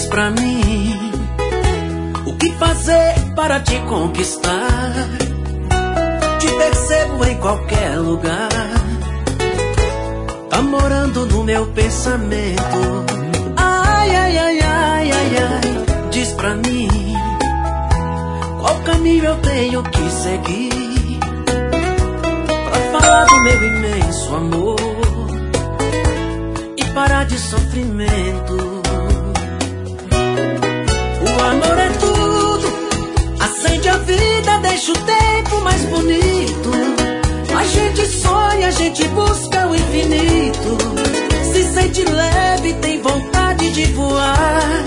Diz pra mim o que fazer para te conquistar. Te percebo em qualquer lugar, tá morando no meu pensamento. Ai, ai, ai, ai, ai, ai. Diz pra mim qual caminho eu tenho que seguir pra falar do meu imenso amor e parar de sofrimento. O amor é tudo, acende a vida, deixa o tempo mais bonito. A gente sonha, a gente busca o infinito, se sente leve, tem vontade de voar.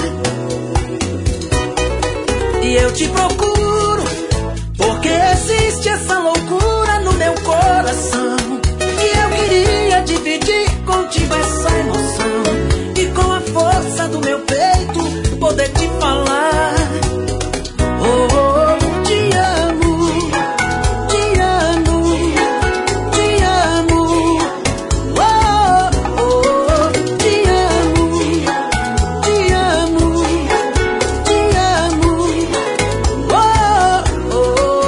E eu te procuro, porque existe essa loucura no meu coração. E eu queria dividir contigo essa emoção, e com a força do meu peito poder te falar. Oh, oh, te amo, te amo, te amo. Oh, oh, te amo, te amo, te amo. Oh, oh.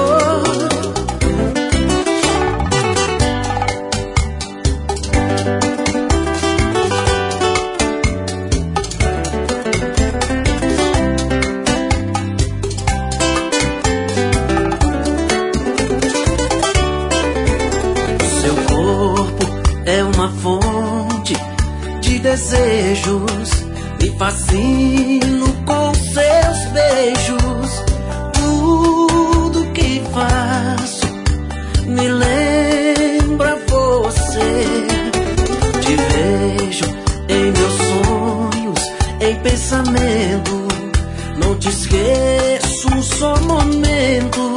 Seu corpo é uma fonte de desejos, me fascino com seus beijos. Tudo que faço me lembra você. Te vejo em meus sonhos, em pensamento. Não te esqueço um só momento.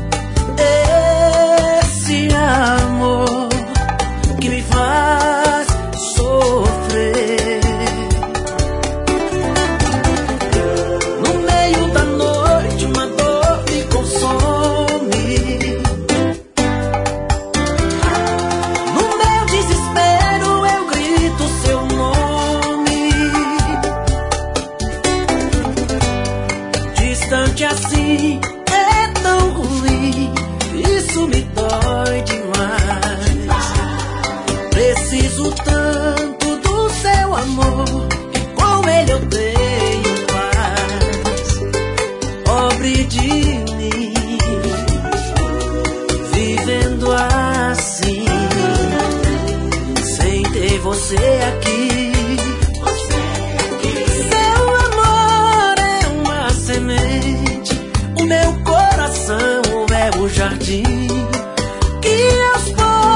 Esse amor que me faz sofrer. No meio da noite uma dor me consome. No meu desespero eu grito seu nome. Distante assim é tão ruim, isso me dói demais. Preciso tanto do seu amor, que com ele eu tenho paz. Pobre de mim, vivendo assim, sem ter você aqui. Seu amor é uma semente, o meu coração é o jardim que aos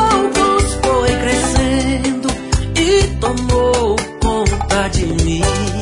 poucos foi crescendo e tomou conta de mim.